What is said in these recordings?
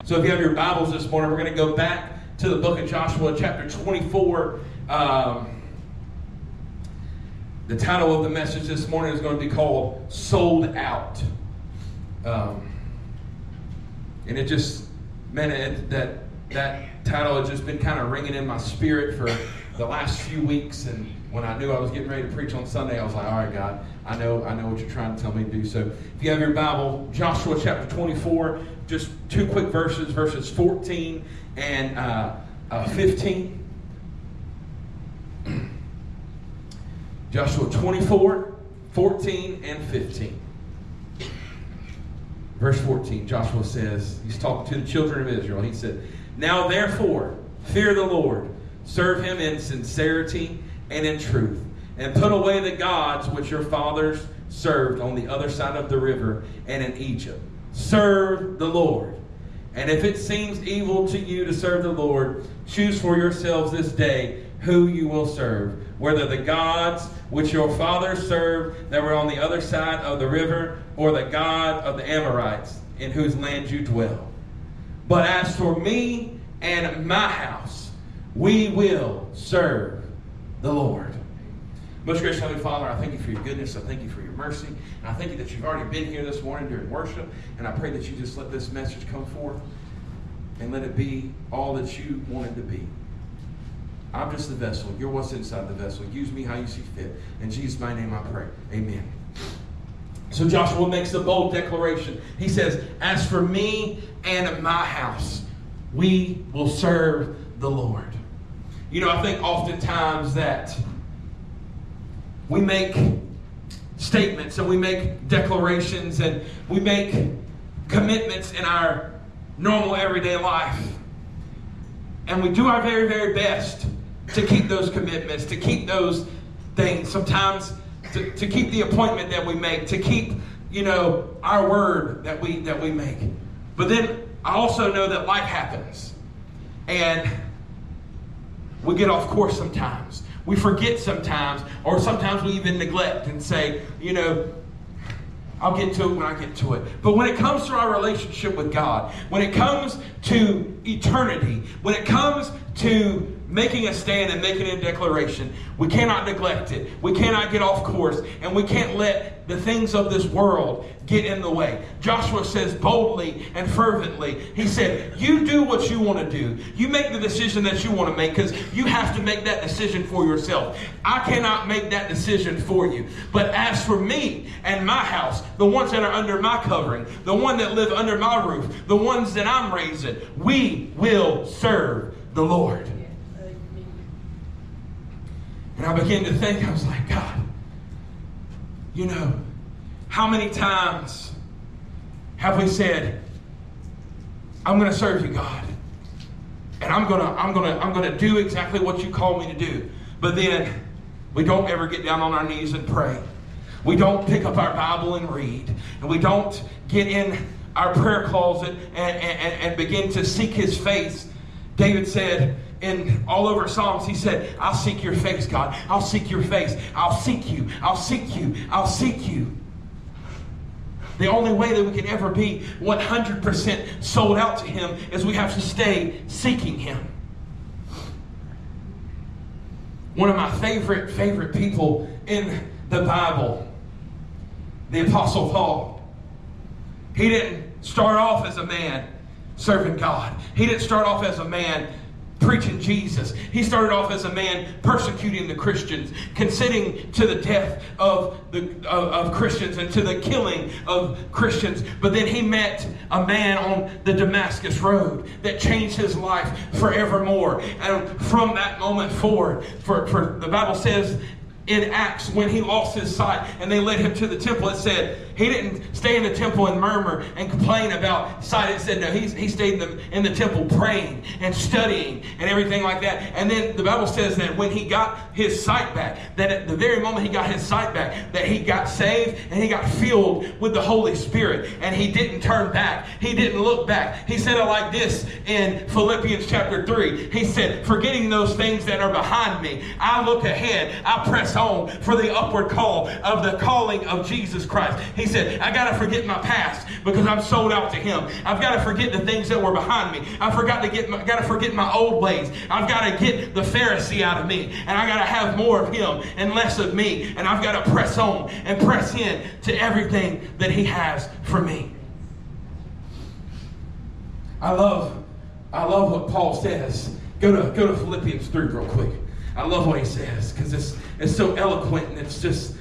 So if you have your Bibles this morning, we're going to go back to the book of Joshua, chapter 24. The title of the message this morning is going to be called Sold Out. And it just, man, that title has just been kind of ringing in my spirit for the last few weeks. And when I knew I was getting ready to preach on Sunday, I was like, all right, God, I know what you're trying to tell me to do. So if you have your Bible, Joshua chapter 24, just two quick verses 14 and 15. Joshua 24, 14, and 15. Verse 14, Joshua says, he's talking to the children of Israel. He said, "Now therefore, fear the Lord, serve him in sincerity and in truth, and put away the gods which your fathers served on the other side of the river and in Egypt. Serve the Lord. And if it seems evil to you to serve the Lord, choose for yourselves this day who you will serve, whether the gods which your fathers served that were on the other side of the river, or the God of the Amorites in whose land you dwell. But as for me and my house, we will serve the Lord." Most gracious Heavenly Father, I thank you for your goodness. I thank you for your mercy. And I thank you that you've already been here this morning during worship. And I pray that you just let this message come forth and let it be all that you want it to be. I'm just the vessel. You're what's inside the vessel. Use me how you see fit. In Jesus' mighty name I pray. Amen. So Joshua makes a bold declaration. He says, "As for me and my house, we will serve the Lord." You know, I think oftentimes that we make statements and we make declarations and we make commitments in our normal everyday life. And we do our very, very best to keep those commitments, to keep those things. Sometimes to keep the appointment that we make, to keep, our word that we make. But then I also know that life happens. And we get off course sometimes. We forget sometimes, or sometimes we even neglect and say, I'll get to it when I get to it. But when it comes to our relationship with God, when it comes to eternity, when it comes to making a stand and making a declaration, we cannot neglect it. We cannot get off course, and we can't let the things of this world get in the way. Joshua says boldly and fervently, he said, you do what you want to do. You make the decision that you want to make, because you have to make that decision for yourself. I cannot make that decision for you. But as for me and my house, the ones that are under my covering, the one that live under my roof, the ones that I'm raising, we will serve the Lord. And I began to think, I was like, God, how many times have we said, I'm going to serve you, God, and I'm going to do exactly what you call me to do. But then we don't ever get down on our knees and pray. We don't pick up our Bible and read, and we don't get in our prayer closet and begin to seek his face. David said, all over Psalms, he said, I'll seek your face, God. I'll seek your face. I'll seek you. I'll seek you. I'll seek you. The only way that we can ever be 100% sold out to him is we have to stay seeking him. One of my favorite people in the Bible, the Apostle Paul. He didn't start off as a man serving God. He didn't start off as a man preaching Jesus. He started off as a man persecuting the Christians, consenting to the death of Christians and to the killing of Christians. But then he met a man on the Damascus Road that changed his life forevermore. And from that moment forward, for the Bible says in Acts, when he lost his sight and they led him to the temple, it said he didn't stay in the temple and murmur and complain about sight. It said no, he stayed in the temple praying and studying and everything like that. And then the Bible says that when he got his sight back, that at the very moment he got his sight back, that he got saved and he got filled with the Holy Spirit, and he didn't turn back. He didn't look back. He said it like this in Philippians chapter 3. He said, forgetting those things that are behind me, I look ahead, I press press on for the upward call of the calling of Jesus Christ. He said, I got to forget my past because I'm sold out to Him. I've got to forget the things that were behind me. I've got to forget my old ways. I've got to get the Pharisee out of me, and I got to have more of Him and less of me. And I've got to press on and press in to everything that He has for me. I love what Paul says. Go to Philippians 3 real quick. I love what he says because it's so eloquent, and it's just,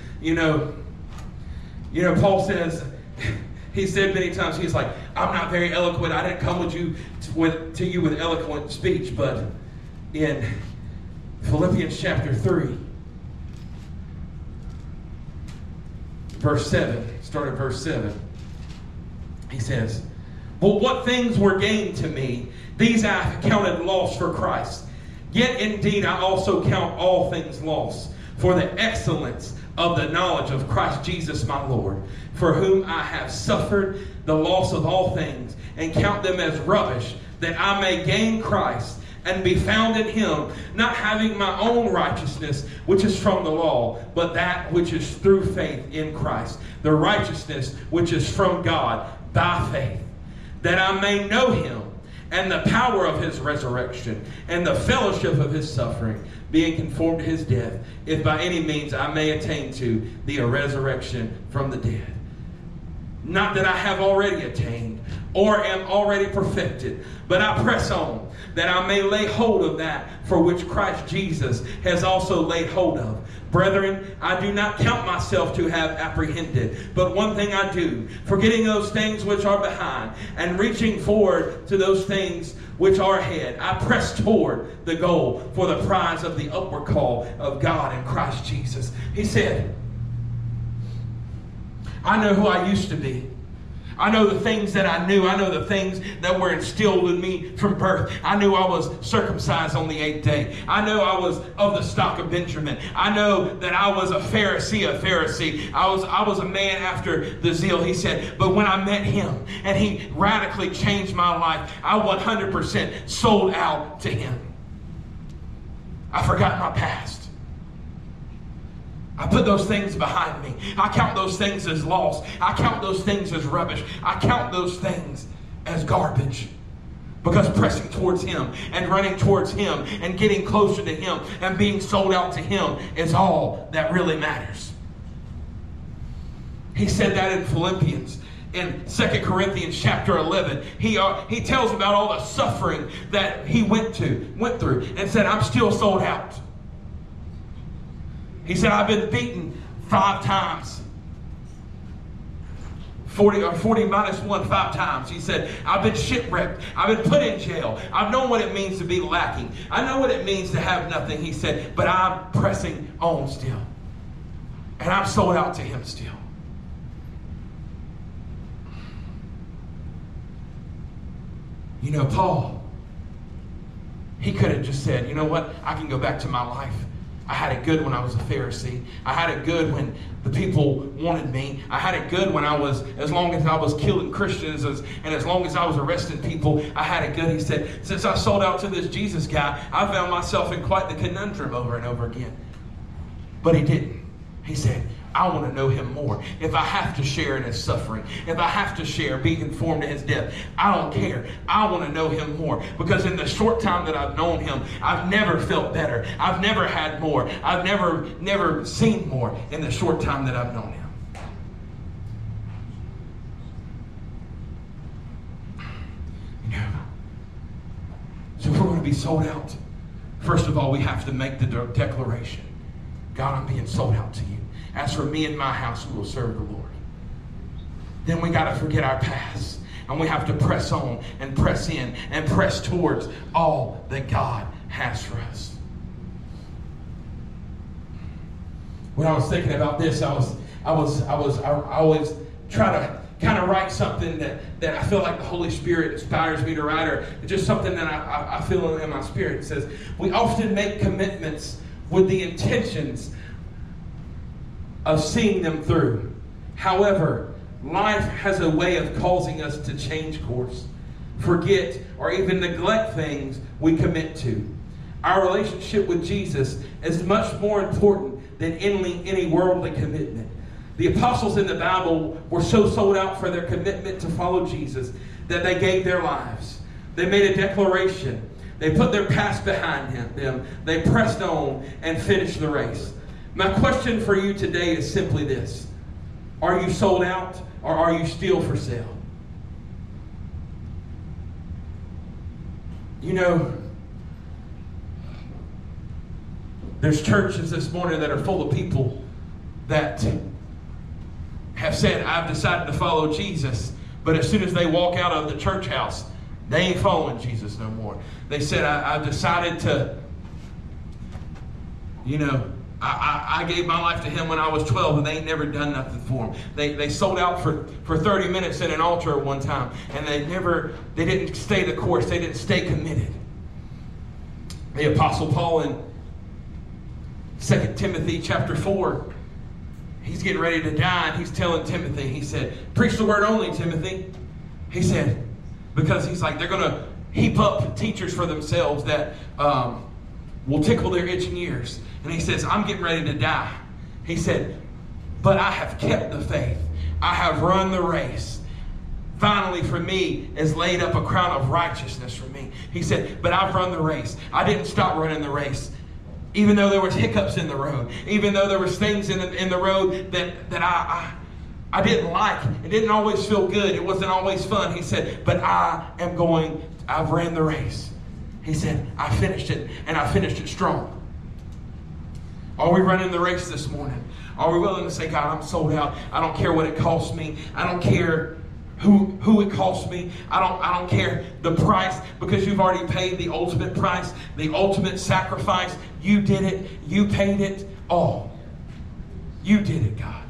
Paul says, he said many times, he's like, I'm not very eloquent. I didn't come to you with eloquent speech. But in Philippians chapter 3, verse 7, start at verse 7, he says, but what things were gained to me, these I have counted loss for Christ. Yet indeed I also count all things lost for the excellence of the knowledge of Christ Jesus my Lord, for whom I have suffered the loss of all things, and count them as rubbish, that I may gain Christ and be found in Him, not having my own righteousness, which is from the law, but that which is through faith in Christ, the righteousness which is from God by faith, that I may know Him and the power of His resurrection and the fellowship of His suffering, being conformed to His death, if by any means I may attain to the resurrection from the dead. Not that I have already attained or am already perfected, but I press on, that I may lay hold of that for which Christ Jesus has also laid hold of. Brethren, I do not count myself to have apprehended, but one thing I do, forgetting those things which are behind, and reaching forward to those things which are ahead, I press toward the goal for the prize of the upward call of God in Christ Jesus. He said, I know who I used to be. I know the things that I knew. I know the things that were instilled in me from birth. I knew I was circumcised on the 8th day. I know I was of the stock of Benjamin. I know that I was a Pharisee. I was a man after the zeal. He said, but when I met Him and He radically changed my life, I 100% sold out to Him. I forgot my past. I put those things behind me. I count those things as lost. I count those things as rubbish. I count those things as garbage. Because pressing towards Him and running towards Him and getting closer to Him and being sold out to Him is all that really matters. He said that in Philippians. In 2 Corinthians chapter 11, he tells about all the suffering that he went through and said, I'm still sold out. He said, I've been beaten 5 times. 40 minus 1, 5 times. He said, I've been shipwrecked. I've been put in jail. I've known what it means to be lacking. I know what it means to have nothing, he said, but I'm pressing on still. And I'm sold out to Him still. Paul, he could have just said, you know what? I can go back to my life. I had it good when I was a Pharisee. I had it good when the people wanted me. I had it good when as long as I was killing Christians and as long as I was arresting people, I had it good. He said, since I sold out to this Jesus guy, I found myself in quite the conundrum over and over again. But he didn't. He said, I want to know Him more. If I have to share in His suffering, if I have to share, be conformed to His death, I don't care. I want to know Him more. Because in the short time that I've known Him, I've never felt better. I've never had more. I've never seen more in the short time that I've known Him. So if we're going to be sold out, first of all, we have to make the declaration, God, I'm being sold out to You. As for me and my house, we will serve the Lord. Then we got to forget our past. And we have to press on and press in and press towards all that God has for us. When I was thinking about this, I always try to kind of write something that I feel like the Holy Spirit inspires me to write, or just something that I feel in my spirit. It says, we often make commitments with the intentions of seeing them through. However, life has a way of causing us to change course, forget, or even neglect things we commit to. Our relationship with Jesus is much more important than any worldly commitment. The apostles in the Bible were so sold out for their commitment to follow Jesus that they gave their lives. They made a declaration. They put their past behind them. They pressed on and finished the race. My question for you today is simply this. Are you sold out or are you still for sale? You know, there's churches this morning that are full of people that have said, I've decided to follow Jesus, but as soon as they walk out of the church house, they ain't following Jesus no more. They said, I've decided to, I gave my life to Him when I was 12, and they ain't never done nothing for Him. They sold out for 30 minutes in an altar at one time, and they didn't stay the course. They didn't stay committed. The Apostle Paul in 2 Timothy chapter 4, he's getting ready to die, and he's telling Timothy, he said, preach the word only, Timothy. He said, because he's like, they're going to heap up teachers for themselves that will tickle their itching ears. And he says, I'm getting ready to die. He said, but I have kept the faith. I have run the race. Finally, for me, is laid up a crown of righteousness for me. He said, but I've run the race. I didn't stop running the race. Even though there was hiccups in the road. Even though there was things in the road that I didn't like. It didn't always feel good. It wasn't always fun. He said, but I've ran the race. He said, I finished it, and I finished it strong. Are we running the race this morning? Are we willing to say, God, I'm sold out. I don't care what it costs me. I don't care who it costs me. I don't care the price, because you've already paid the ultimate price, the ultimate sacrifice. You did it. You paid it all. You did it, God.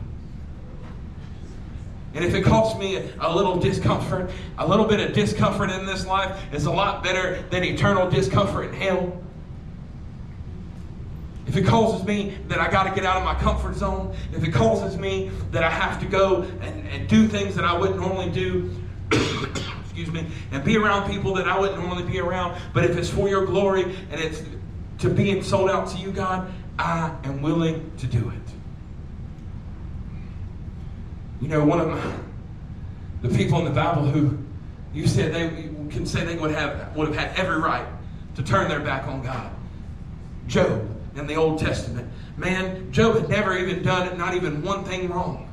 And if it costs me a little discomfort, a little bit of discomfort in this life is a lot better than eternal discomfort in hell. If it causes me that I got to get out of my comfort zone, if it causes me that I have to go and do things that I wouldn't normally do, excuse me, and be around people that I wouldn't normally be around, but if it's for your glory and it's to being sold out to you, God, I am willing to do it. You know, one of the people in the Bible who you said they can say they would have had every right to turn their back on God. Job in the Old Testament. Man, Job had never even done not even one thing wrong.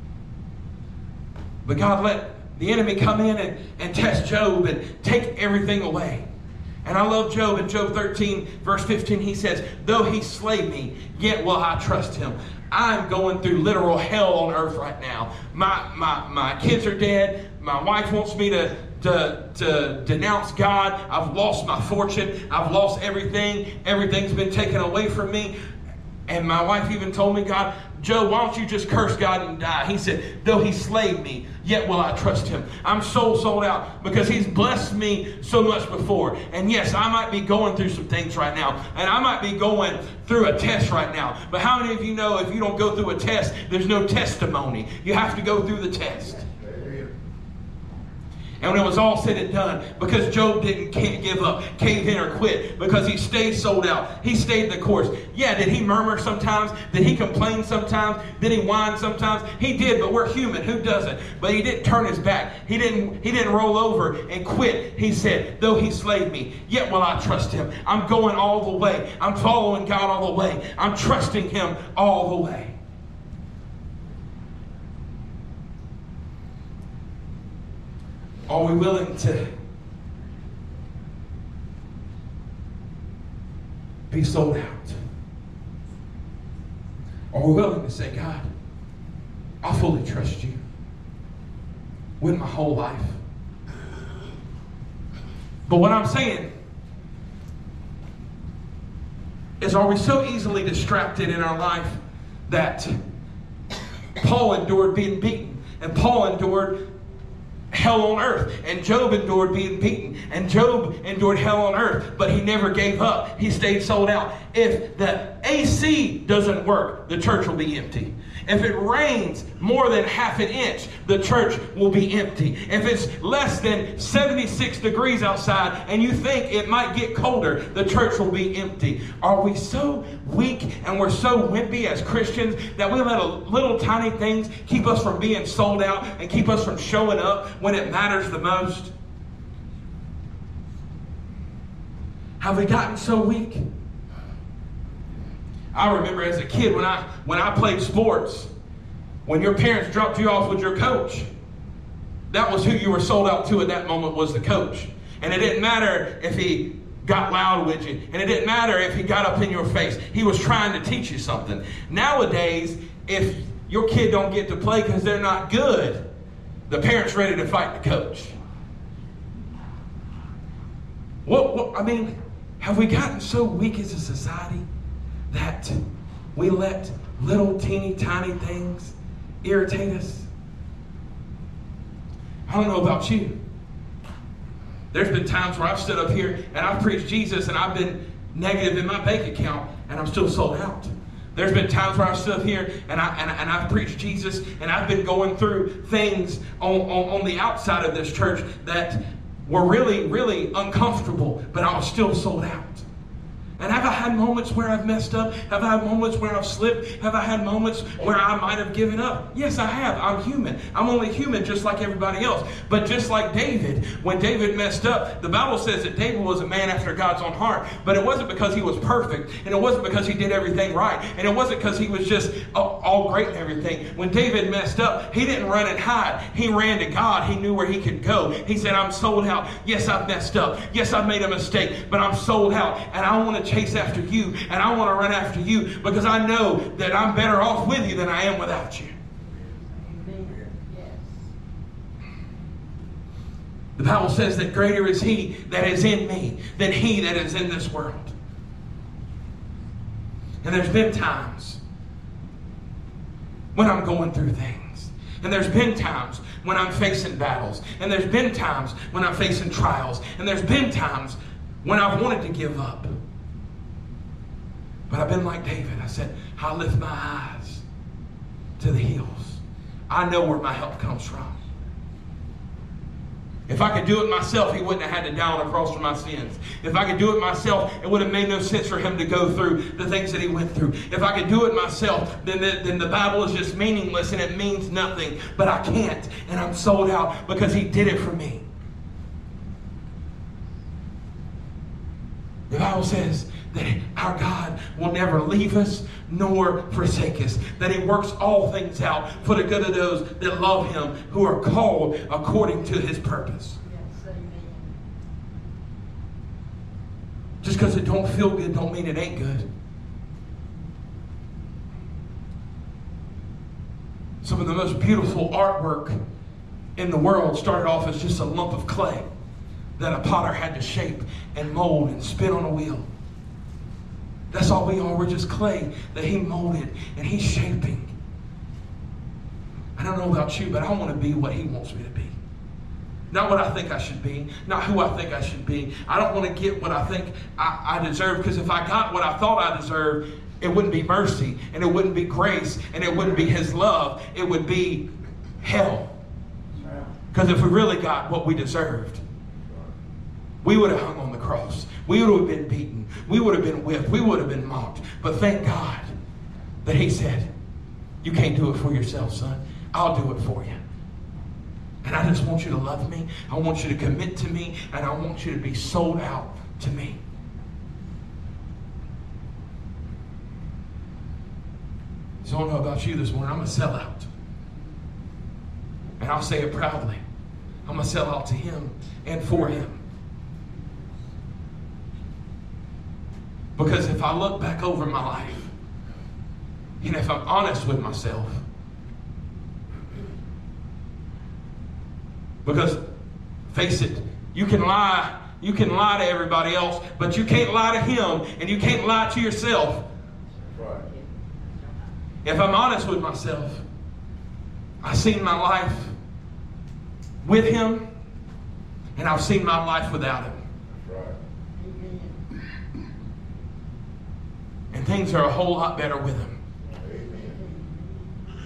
But God let the enemy come in and test Job and take everything away. And I love Job. In Job 13, verse 15, he says, though he slay me, yet will I trust him. I'm going through literal hell on earth right now. My kids are dead. My wife wants me to denounce God. I've lost my fortune. I've lost everything. Everything's been taken away from me. And my wife even told me, God, Joe, why don't you just curse God and die? He said, though he slayed me, yet will I trust him. I'm so sold out because he's blessed me so much before. And yes, I might be going through some things right now. And I might be going through a test right now. But how many of you know if you don't go through a test, there's no testimony? You have to go through the test. And when it was all said and done, because Job can't give up, cave in, or quit, because he stayed sold out, he stayed the course. Yeah, did he murmur sometimes? Did he complain sometimes? Did he whine sometimes? He did, but we're human. Who doesn't? But he didn't turn his back. He didn't roll over and quit. He said, though he slayed me, yet will I trust him. I'm going all the way. I'm following God all the way. I'm trusting him all the way. Are we willing to be sold out? Are we willing to say, God, I fully trust you with my whole life? But what I'm saying is, are we so easily distracted in our life that Paul endured being beaten, and Paul endured hell on earth, and Job endured being beaten, and Job endured hell on earth, but he never gave up. He stayed sold out. If the AC doesn't work, the church will be empty. If it rains more than half an inch, the church will be empty. If it's less than 76 degrees outside and you think it might get colder, the church will be empty. Are we so weak and we're so wimpy as Christians that we let little tiny things keep us from being sold out and keep us from showing up when it matters the most? Have we gotten so weak? I remember as a kid when I played sports, when your parents dropped you off with your coach, that was who you were sold out to at that moment, was the coach. And it didn't matter if he got loud with you, and it didn't matter if he got up in your face. He was trying to teach you something. Nowadays, if your kid don't get to play because they're not good, the parent's ready to fight the coach. Have we gotten so weak as a society that we let little teeny tiny things irritate us? I don't know about you. There's been times where I've stood up here and I've preached Jesus and I've been negative in my bank account and I'm still sold out. There's been times where I've stood up here and I've preached Jesus and I've been going through things on the outside of this church that were really, really uncomfortable, but I was still sold out. And have I had moments where I've messed up? Have I had moments where I've slipped? Have I had moments where I might have given up? Yes, I have. I'm human. I'm only human just like everybody else. But just like David, when David messed up, the Bible says that David was a man after God's own heart. But it wasn't because he was perfect. And it wasn't because he did everything right. And it wasn't because he was just all great and everything. When David messed up, he didn't run and hide. He ran to God. He knew where he could go. He said, I'm sold out. Yes, I've messed up. Yes, I've made a mistake. But I'm sold out. And I want to chase after you, and I want to run after you because I know that I'm better off with you than I am without you. Amen. Yes. The Bible says that greater is He that is in me than he that is in this world. And there's been times when I'm going through things. And there's been times when I'm facing battles. And there's been times when I'm facing trials. And there's been times when I've wanted to give up. But I've been like David. I said, I lift my eyes to the hills. I know where my help comes from. If I could do it myself, He wouldn't have had to die on a cross for my sins. If I could do it myself, it would have made no sense for Him to go through the things that He went through. If I could do it myself, then the Bible is just meaningless and it means nothing. But I can't, and I'm sold out because He did it for me. The Bible says that our God will never leave us nor forsake us. That He works all things out for the good of those that love Him, who are called according to His purpose. Yes, amen. Just because it don't feel good don't mean it ain't good. Some of the most beautiful artwork in the world started off as just a lump of clay that a potter had to shape and mold and spin on a wheel. That's all we are. We're just clay that He molded and He's shaping. I don't know about you, but I want to be what He wants me to be. Not what I think I should be. Not who I think I should be. I don't want to get what I think I deserve, because if I got what I thought I deserved, it wouldn't be mercy, and it wouldn't be grace, and it wouldn't be His love. It would be hell. Because if we really got what we deserved, we would have hung on the cross. We would have been beaten. We would have been whipped. We would have been mocked. But thank God that He said, you can't do it for yourself, son. I'll do it for you. And I just want you to love me. I want you to commit to me. And I want you to be sold out to me. So I don't know about you this morning. I'm a sellout. And I'll say it proudly. I'm a sellout to Him and for Him. Because if I look back over my life, and if I'm honest with myself, because face it, you can lie to everybody else, but you can't lie to Him, and you can't lie to yourself. Right. If I'm honest with myself, I've seen my life with Him, and I've seen my life without Him. And things are a whole lot better with Him. Amen.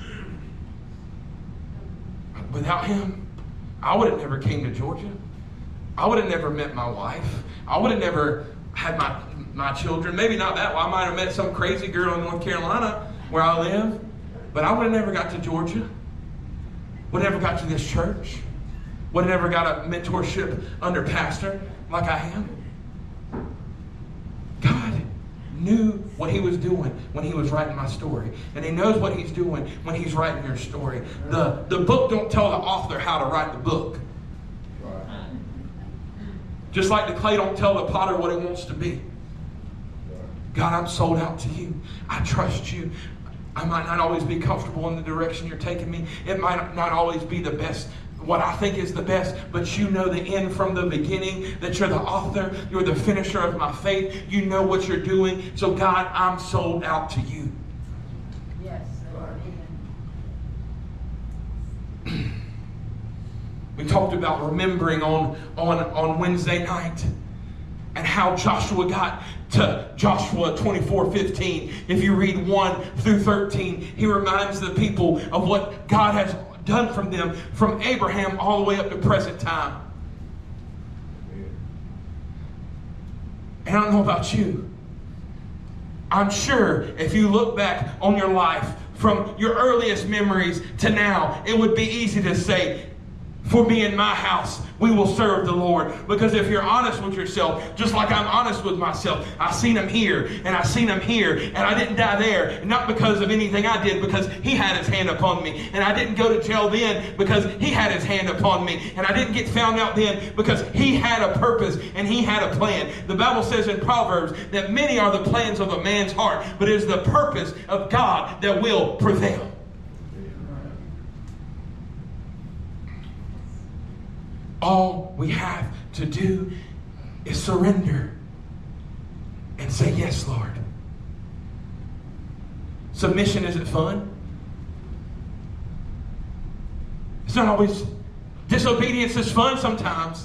Without him, I would have never came to Georgia. I would have never met my wife. I would have never had my children. Maybe not that way. I might have met some crazy girl in North Carolina where I live. But I would have never got to Georgia. Would have never got to this church. Would have never got a mentorship under pastor like I am. God knew what he was doing when he was writing my story. And he knows what he's doing when he's writing your story. The book don't tell the author how to write the book. Just like the clay don't tell the potter what it wants to be. God, I'm sold out to you. I trust you. I might not always be comfortable in the direction you're taking me. It might not always be the best, what I think is the best, but you know the end from the beginning, that you're the author, you're the finisher of my faith. You know what you're doing. So God, I'm sold out to you. Yes. We talked about remembering on Wednesday night and how Joshua got to Joshua 24:15. If you read 1 through 13, he reminds the people of what God has done from them from Abraham all the way up to present time. And I don't know about you. I'm sure if you look back on your life from your earliest memories to now, it would be easy to say, for me and my house, we will serve the Lord. Because if you're honest with yourself, just like I'm honest with myself, I seen him here, and I seen him here, and I didn't die there, not because of anything I did, because he had his hand upon me. And I didn't go to jail then because he had his hand upon me. And I didn't get found out then because he had a purpose and he had a plan. The Bible says in Proverbs that many are the plans of a man's heart, but it is the purpose of God that will prevail. All we have to do is surrender and say, yes, Lord. Submission isn't fun. It's not always. Disobedience is fun sometimes.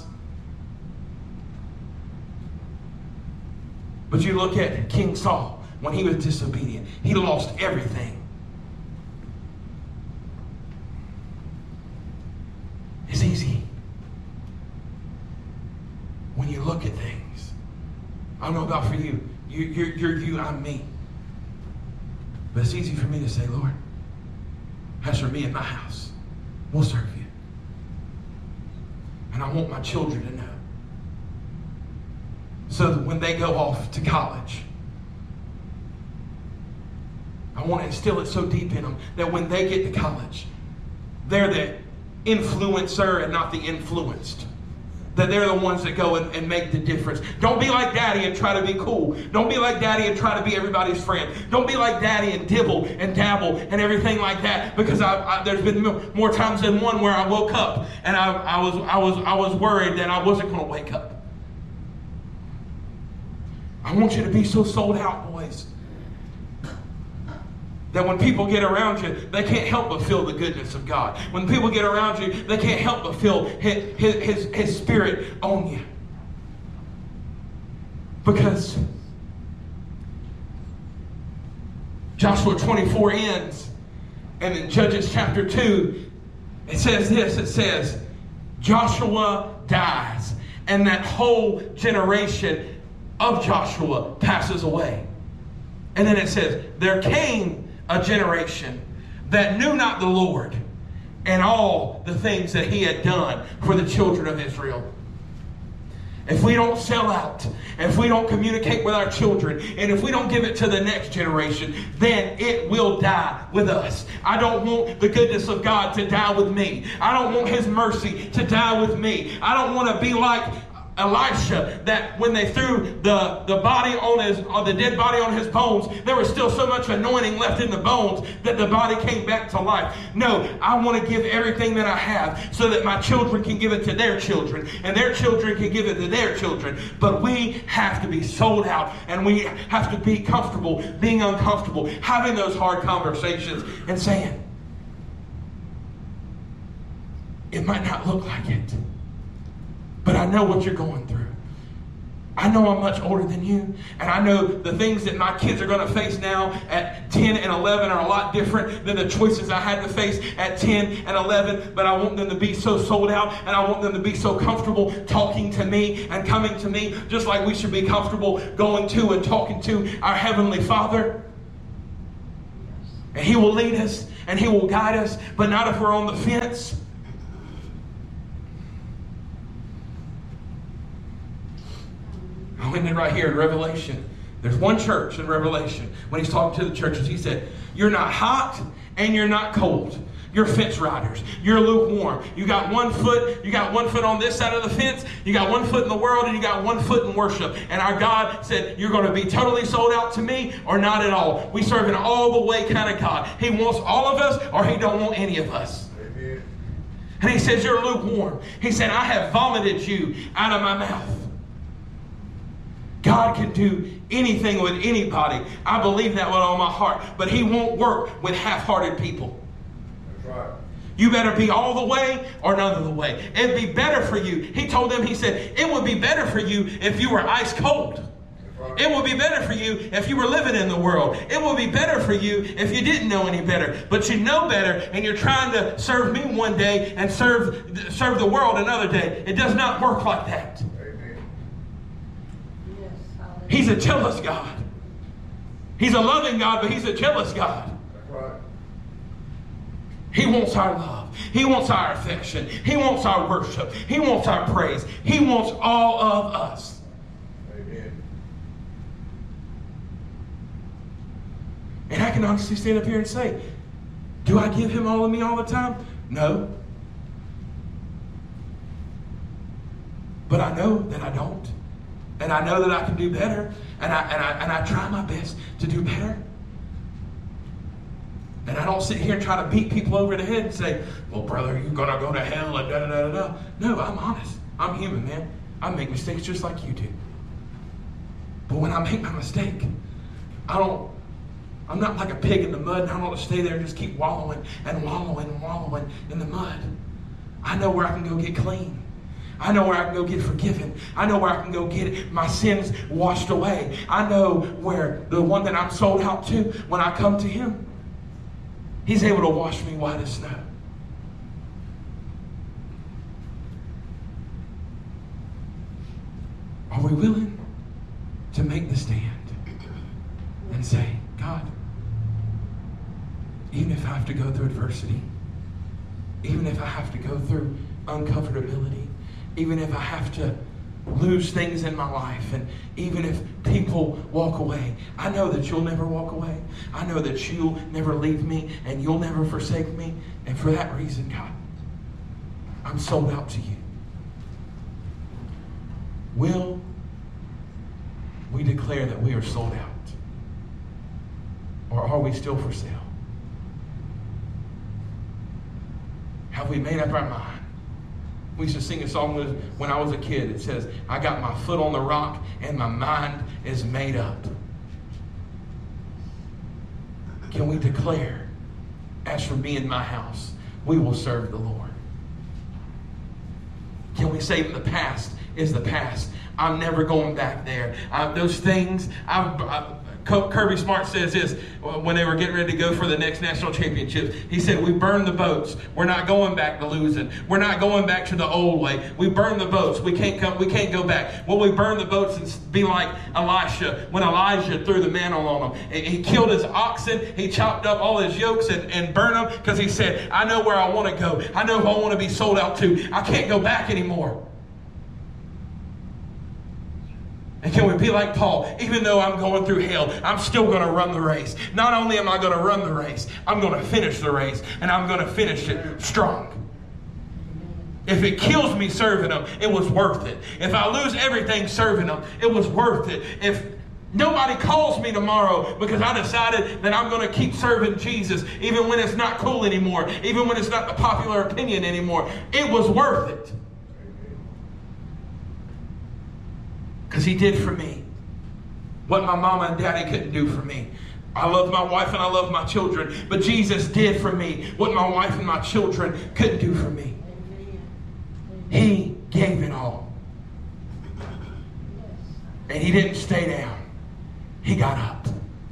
But you look at King Saul, when he was disobedient, he lost everything. It's easy when you look at things. I don't know about for you. You're you, I'm me. But it's easy for me to say, Lord, as for me and my house, we'll serve you. And I want my children to know. So that when they go off to college, I want to instill it so deep in them that when they get to college, they're the influencer and not the influenced. That they're the ones that go and make the difference. Don't be like daddy and try to be cool. Don't be like daddy and try to be everybody's friend. Don't be like daddy and dibble and dabble and everything like that. Because there's been more times than one where I woke up and I was worried that I wasn't going to wake up. I want you to be so sold out, boys, that when people get around you, they can't help but feel the goodness of God. When people get around you, they can't help but feel His Spirit on you. Because Joshua 24 ends, and in Judges chapter 2, it says this, it says, Joshua dies, and that whole generation of Joshua passes away. And then it says, there came a generation that knew not the Lord and all the things that he had done for the children of Israel. If we don't sell out, if we don't communicate with our children, and if we don't give it to the next generation, then it will die with us. I don't want the goodness of God to die with me. I don't want his mercy to die with me. I don't want to be like Elisha, that when they threw the body on the dead body on his bones, there was still so much anointing left in the bones that the body came back to life. No, I want to give everything that I have so that my children can give it to their children, and their children can give it to their children. But we have to be sold out, and we have to be comfortable being uncomfortable, having those hard conversations and saying, it might not look like it, but I know what you're going through. I know I'm much older than you, and I know the things that my kids are going to face now at 10 and 11 are a lot different than the choices I had to face at 10 and 11, but I want them to be so sold out, and I want them to be so comfortable talking to me and coming to me, just like we should be comfortable going to and talking to our Heavenly Father. And He will lead us, and He will guide us, but not if we're on the fence. And then right here in Revelation, there's one church in Revelation, when He's talking to the churches, He said, you're not hot and you're not cold. You're fence riders. You're lukewarm. You got one foot on this side of the fence. You got one foot in the world, and you got one foot in worship. And our God said, you're going to be totally sold out to me or not at all. We serve an all the way kind of God. He wants all of us, or He don't want any of us. Amen. And He says, you're lukewarm. He said, I have vomited you out of my mouth. God can do anything with anybody. I believe that with all my heart. But He won't work with half-hearted people. That's right. You better be all the way or none of the way. It'd be better for you. He told them, He said, it would be better for you if you were ice cold. Right. It would be better for you if you were living in the world. It would be better for you if you didn't know any better. But you know better, and you're trying to serve me one day and serve the world another day. It does not work like that. He's a jealous God. He's a loving God, but He's a jealous God. Right. He wants our love. He wants our affection. He wants our worship. He wants our praise. He wants all of us. Amen. And I can honestly stand up here and say, do I give Him all of me all the time? No. But I know that I don't. And I know that I can do better. And I try my best to do better. And I don't sit here and try to beat people over the head and say, well, brother, you're going to go to hell and da-da-da-da-da. No, I'm honest. I'm human, man. I make mistakes just like you do. But when I make my mistake, I'm not like a pig in the mud, and I don't stay there and just keep wallowing and wallowing and wallowing in the mud. I know where I can go get clean. I know where I can go get forgiven. I know where I can go get my sins washed away. I know where the one that I'm sold out to, when I come to Him, He's able to wash me white as snow. Are we willing to make the stand and say, God, even if I have to go through adversity, even if I have to go through uncomfortability, even if I have to lose things in my life, and even if people walk away, I know that You'll never walk away. I know that You'll never leave me, and You'll never forsake me. And for that reason, God, I'm sold out to You. Will we declare that we are sold out? Or are we still for sale? Have we made up our mind? We used to sing a song when I was a kid. It says, I got my foot on the rock and my mind is made up. Can we declare, as for me and my house, we will serve the Lord? Can we say the past is the past? I'm never going back there. Those things, Kirby Smart says this when they were getting ready to go for the next national championships. He said, we burned the boats. We're not going back to losing. We're not going back to the old way. We burned the boats. We can't go back. Well, we burn the boats and be like Elisha when Elijah threw the mantle on them. He killed his oxen. He chopped up all his yokes and burned them because he said, I know where I want to go. I know who I want to be sold out to. I can't go back anymore. And can we be like Paul? Even though I'm going through hell, I'm still going to run the race. Not only am I going to run the race, I'm going to finish the race. And I'm going to finish it strong. If it kills me serving Him, it was worth it. If I lose everything serving Him, it was worth it. If nobody calls me tomorrow because I decided that I'm going to keep serving Jesus, even when it's not cool anymore, even when it's not the popular opinion anymore, it was worth it. Because He did for me what my mama and daddy couldn't do for me. I love my wife and I love my children, but Jesus did for me what my wife and my children couldn't do for me. He gave it all. And he didn't stay down. He got up.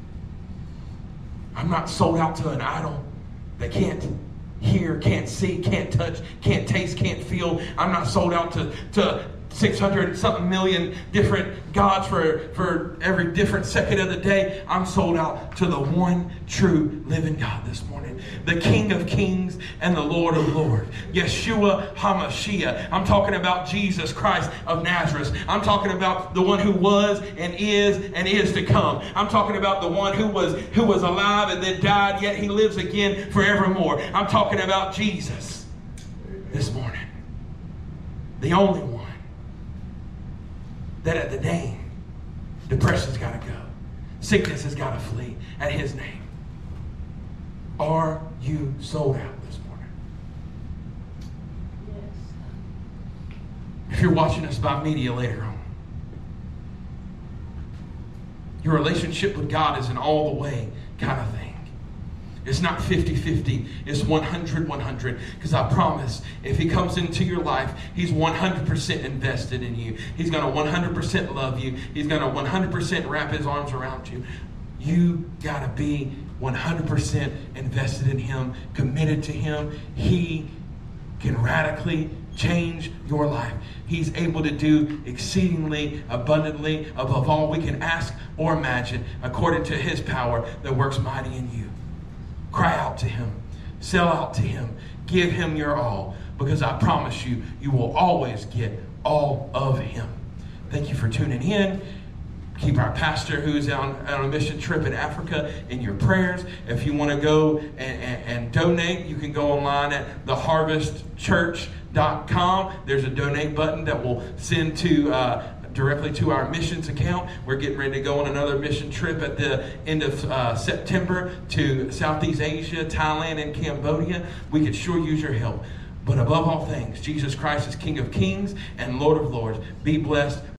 I'm not sold out to an idol that can't hear, can't see, can't touch, can't taste, can't feel. I'm not sold out to 600 something million different gods for every different second of the day. I'm sold out to the one true living God this morning. The King of Kings and the Lord of Lords. Yeshua HaMashiach. I'm talking about Jesus Christ of Nazareth. I'm talking about the one who was and is to come. I'm talking about the one who was alive and then died, yet he lives again forevermore. I'm talking about Jesus this morning. The only one that at the name, depression's got to go. Sickness has got to flee at his name. Are you sold out this morning? Yes. If you're watching us by media later on, your relationship with God is an all the way kind of thing. It's not 50-50. It's 100-100. Because I promise, if he comes into your life, he's 100% invested in you. He's going to 100% love you. He's going to 100% wrap his arms around you. You got to be 100% invested in him, committed to him. He can radically change your life. He's able to do exceedingly abundantly above all we can ask or imagine, according to his power that works mighty in you. Cry out to him. Sell out to him. Give him your all. Because I promise you, you will always get all of him. Thank you for tuning in. Keep our pastor who's on a mission trip in Africa in your prayers. If you want to go and donate, you can go online at theharvestchurch.com. There's a donate button that will send to directly to our missions account. We're getting ready to go on another mission trip at the end of September to Southeast Asia, Thailand, and Cambodia. We could sure use your help. But above all things, Jesus Christ is King of Kings and Lord of Lords. Be blessed.